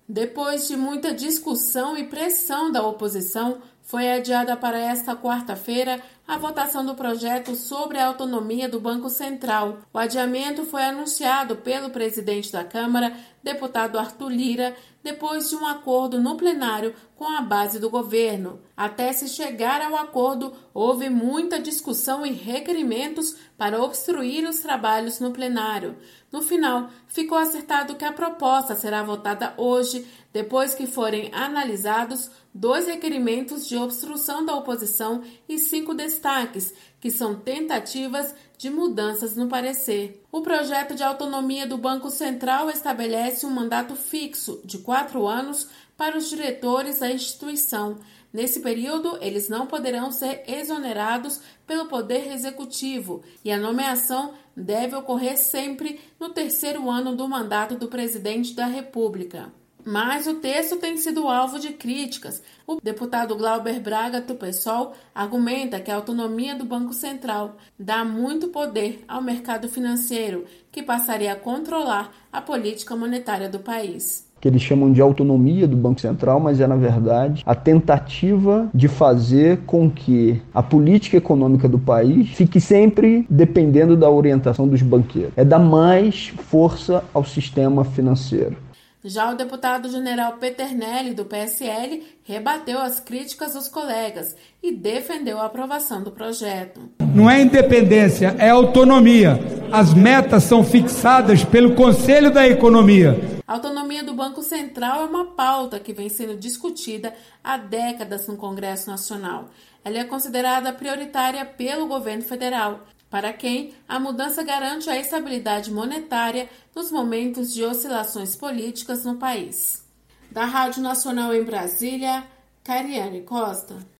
Depois de muita discussão e pressão da oposição, foi adiada para esta quarta-feira a votação do projeto sobre a autonomia do Banco Central. O adiamento foi anunciado pelo presidente da Câmara, deputado Arthur Lira, depois de um acordo no plenário com a base do governo. Até se chegar ao acordo, houve muita discussão e requerimentos para obstruir os trabalhos no plenário. No final, ficou acertado que a proposta será votada hoje, depois que forem analisados 2 requerimentos de obstrução da oposição e 5 destaques, que são tentativas de mudanças no parecer. O projeto de autonomia do Banco Central estabelece um mandato fixo de 4 anos para os diretores da instituição. Nesse período, eles não poderão ser exonerados pelo Poder Executivo e a nomeação deve ocorrer sempre no 3º ano do mandato do presidente da República. Mas o texto tem sido alvo de críticas. O deputado Glauber Braga, do PSOL, argumenta que a autonomia do Banco Central dá muito poder ao mercado financeiro, que passaria a controlar a política monetária do país. Que eles chamam de autonomia do Banco Central, mas é, na verdade, a tentativa de fazer com que a política econômica do país fique sempre dependendo da orientação dos banqueiros. É dar mais força ao sistema financeiro. Já o deputado general Peternelli, do PSL, rebateu as críticas dos colegas e defendeu a aprovação do projeto. Não é independência, é autonomia. As metas são fixadas pelo Conselho da Economia. A autonomia do Banco Central é uma pauta que vem sendo discutida há décadas no Congresso Nacional. Ela é considerada prioritária pelo governo federal, para quem a mudança garante a estabilidade monetária nos momentos de oscilações políticas no país. Da Rádio Nacional em Brasília, Cariane Costa.